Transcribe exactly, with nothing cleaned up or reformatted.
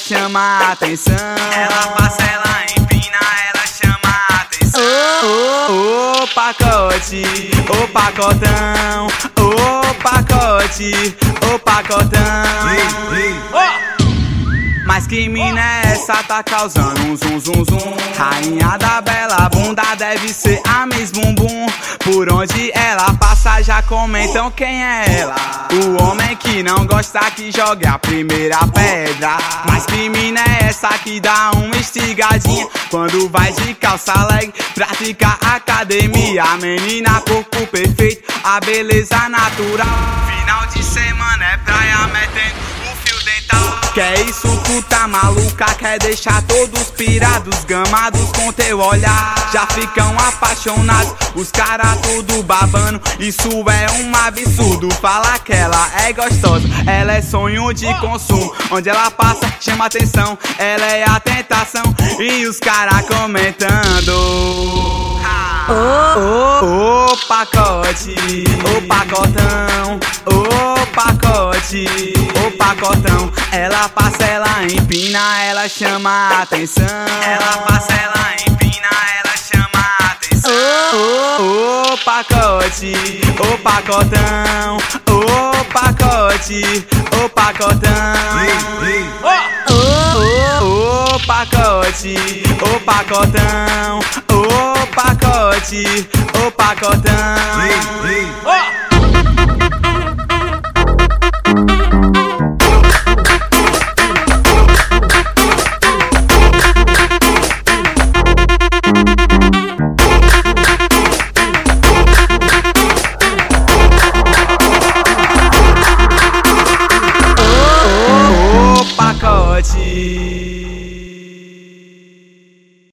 chama a atenção. Ela passa, ela empina, ela chama a atenção. Ô, ô, ô, pacote, ô pacotão, ô pacote, ô pacotão. Mas que mina é essa, tá causando um zum zum zum. Rainha da bela bunda, deve ser a Miss Bumbum. Por onde ela passa já comentam quem é ela. O homem que não gosta que jogue a primeira pedra. Mas que mina é essa que dá uma estigadinha quando vai de calça leg praticar academia. A menina corpo perfeito, a beleza natural. Final de semana é praia metendo o fio dental. Que é isso, tu tá maluca? Quer deixar todos pirados, gamados com teu olhar. Já ficam apaixonados, os caras tudo babando. Isso é um absurdo, fala que ela é gostosa. Ela é sonho de consumo, onde ela passa chama atenção. Ela é a tentação e os caras comentando. Ô, ô, ô pacote, ô pacotão, ô pacote, ô pacotão. Ela passa, ela empina, ela chama a atenção. Ela passa, ela empina, ela chama a atenção. Ô, ô, ô pacote, ô pacotão, ô pacote, ô pacotão. Ô, ô, ô pacote, ô pacotão, ô pacote, ô pacotão.